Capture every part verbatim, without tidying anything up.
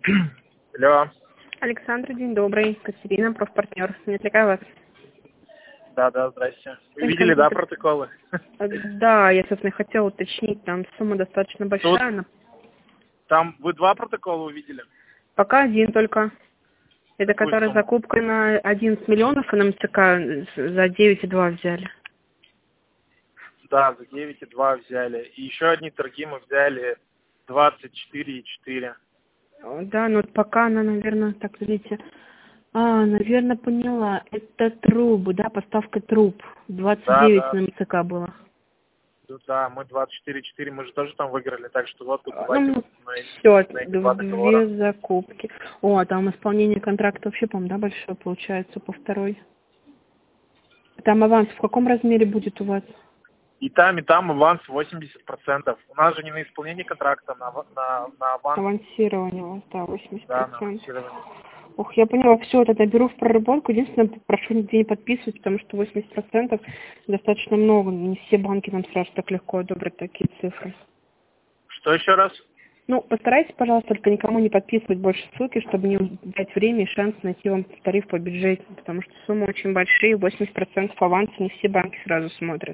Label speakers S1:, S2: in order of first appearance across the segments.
S1: Алло.
S2: Александр, день добрый. Катерина, профпартнер. Не отвлекаю вас?
S1: Да, да, здрасте. Вы видели, да, протоколы?
S2: Да, я, собственно, хотела уточнить, там сумма достаточно большая.
S1: Тут, там вы два протокола увидели?
S2: Пока один только. Это
S1: Какую
S2: который
S1: сумму?
S2: закупка на одиннадцать миллионов, и на МЦК за девять и два взяли.
S1: Да, за девять и два взяли. И еще одни торги мы взяли двадцать четыре и четыре.
S2: Да, но пока она, наверное, так, видите... А, наверное, поняла. Это трубы, да, поставка труб. двадцать девять
S1: Да, да.
S2: на МЦК было.
S1: Да, мы двадцать четыре и четыре, мы же тоже там выиграли, так что вот тут
S2: Ну,
S1: давайте
S2: ну,
S1: на,
S2: все,
S1: на эти два
S2: две
S1: договора.
S2: закупки. О, а там исполнение контракта вообще, по-моему, да, большое получается по второй. Там аванс в каком размере будет у вас?
S1: И там, и там аванс восемьдесят процентов. У нас же не на исполнение контракта, на, на, на аванс.
S2: Авансирование у вас, да, восемьдесят
S1: Да, на
S2: процентов.
S1: авансирование.
S2: Ох, я поняла, все, тогда беру в проработку. Единственное, прошу нигде не подписывать, потому что восемьдесят процентов достаточно много. Не все банки нам сразу так легко одобрят такие цифры.
S1: Что еще раз?
S2: Ну, постарайтесь, пожалуйста, только никому не подписывать больше ссылки, чтобы не дать время и шанс найти вам тариф по бюджету, потому что суммы очень большие, восемьдесят процентов аванса не все банки сразу смотрят.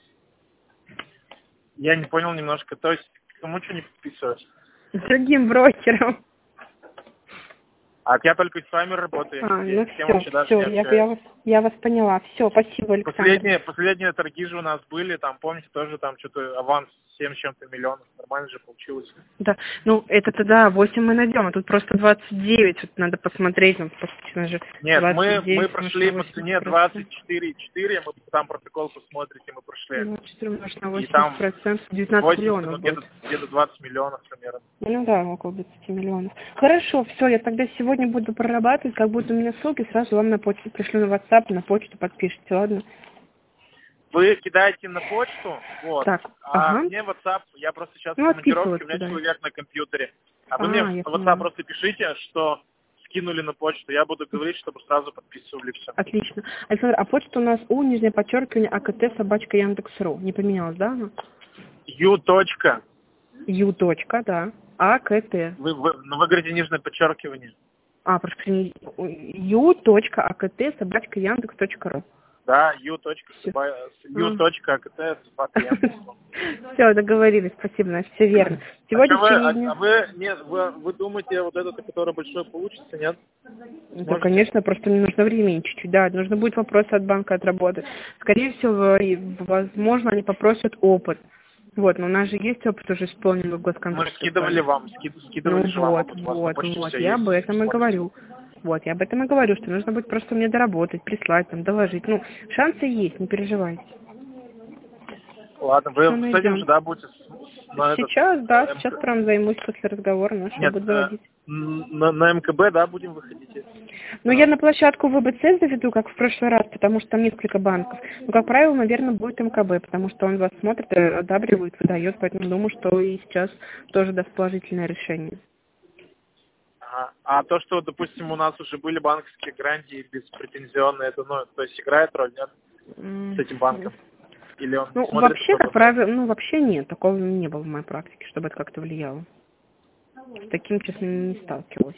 S1: Я не понял немножко. То есть, кому что не подписывать?
S2: Другим брокерам.
S1: А я только с вами работаю.
S2: А,
S1: Я
S2: ну
S1: с кем
S2: все,
S1: вообще даже
S2: все,
S1: не
S2: я,
S1: общаюсь.
S2: я, вас, я вас поняла. Все, спасибо, Александр.
S1: Последние, последние торги же у нас были, там, помните, тоже там что-то аванс семь с чем-то миллионов. Нормально же получилось.
S2: Да, ну это тогда восемь мы найдем, а тут просто двадцать девять, тут надо посмотреть, ну, просто же
S1: Нет, мы,
S2: двадцать девять
S1: мы прошли по цене двадцать четыре и четыре, мы там протокол посмотрите, мы прошли.
S2: двадцать четыре умножить на
S1: И
S2: восемьдесят
S1: там
S2: процентов, девятнадцать
S1: восемьдесят, ну
S2: миллионов
S1: где-то
S2: будет.
S1: где-то двадцать миллионов примерно.
S2: Ну да, около двадцати миллионов. Хорошо, все, я тогда сегодня буду прорабатывать, как будут у меня ссылки, сразу вам на почту пришлю на WhatsApp, на почту подпишите, ладно?
S1: Вы кидаете на почту, вот,
S2: Так,
S1: а
S2: ага.
S1: мне в WhatsApp, я просто сейчас в
S2: Ну,
S1: командировке, у
S2: отписываться,
S1: меня
S2: да.
S1: человек на компьютере. А вы
S2: А,
S1: мне в
S2: я
S1: WhatsApp
S2: поняла.
S1: просто пишите, что скинули на почту, я буду говорить, чтобы сразу подписывали все.
S2: Отлично. Александр, а почта у нас у, нижнее подчеркивание, АКТ, собачка, Яндекс.ру. Не поменялась, да, она?
S1: Ю. Точка.
S2: Ю. Точка, да. АКТ.
S1: Вы, вы, ну, вы говорите нижнее подчеркивание.
S2: А, прошу прощения, ю точка а ка тэ собачка яндекс точка ру.
S1: Да, Ю. Точка. Ю. Точка. А К Т. собака Яндекс.
S2: Все, договорились, спасибо, Настя, все верно.
S1: А,
S2: Сегодня
S1: что
S2: в
S1: вы,
S2: течение
S1: а,
S2: дня...
S1: а вы, нет, вы, вы думаете, вот этот, который большой, получится, нет?
S2: Да,
S1: Сможете?
S2: конечно, просто мне нужно времени чуть-чуть, да, нужно будет вопрос от банка отработать. Скорее всего, и, возможно, они попросят опыт. Вот, но у нас же есть опыт уже исполненного
S1: Мы
S2: госконтракта.
S1: же скидывали вам, скид,
S2: Ну
S1: скидывали же вам
S2: вот,
S1: опыт, у вас на
S2: вот,
S1: почте
S2: вот,
S1: все
S2: я
S1: есть.
S2: об этом и
S1: Смотрите.
S2: говорю. Вот, я об этом и говорю, что нужно будет просто мне доработать, прислать, там, доложить. Ну, шансы есть, не переживайте.
S1: Ладно,
S2: Все
S1: вы с этим
S2: найдем.
S1: же, да, будете с- на этот,
S2: Сейчас, да,
S1: э,
S2: сейчас
S1: МК...
S2: прям займусь после разговора, нашего
S1: Нет,
S2: буду
S1: э,
S2: заводить.
S1: на, на М К Б, да, будем выходить?
S2: Но я на площадку В Б Ц заведу, как в прошлый раз, потому что там несколько банков. Но, как правило, наверное, будет М К Б, потому что он вас смотрит, э, одабривает, выдает, поэтому думаю, что и сейчас тоже даст положительное решение.
S1: Ага. А то, что, допустим, у нас уже были банковские гарантии беспретензионные, это, ну, то есть играет роль, нет, с этим банком? Или он
S2: Ну,
S1: смотрит
S2: вообще,
S1: что-то?
S2: как правило, ну, вообще нет, такого не было в моей практике, чтобы это как-то влияло. С таким, честно, не сталкивалась.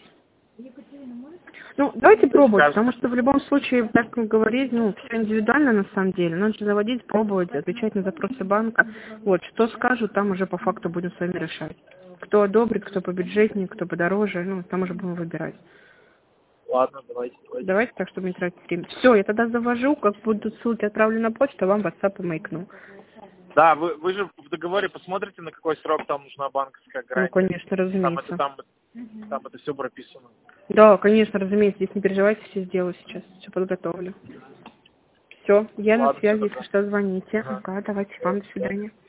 S2: Ну, давайте пробовать,
S1: Скажете.
S2: потому что в любом случае, так как говорить, ну, все индивидуально на самом деле. Надо же заводить, пробовать, отвечать на запросы банка. Вот, что скажут, там уже по факту будем с вами решать. Кто одобрит, кто побюджетнее, кто подороже, ну, там уже будем выбирать.
S1: Ладно, давайте, давайте.
S2: Давайте так, чтобы не тратить время. Все, я тогда завожу, как будут ссылки отправлю на почту, а вам в WhatsApp и маякну.
S1: Да, вы, вы же в договоре посмотрите, на какой срок там нужна банковская
S2: Ну,
S1: гарантия.
S2: конечно,
S1: Там
S2: разумеется.
S1: это, там, там это все прописано.
S2: Да, конечно, разумеется, здесь не переживайте, все сделаю сейчас, все подготовлю. Все, я на
S1: Ладно, все
S2: связи,
S1: добро.
S2: если что, звоните.
S1: Ага.
S2: Ага, давайте, вам до свидания.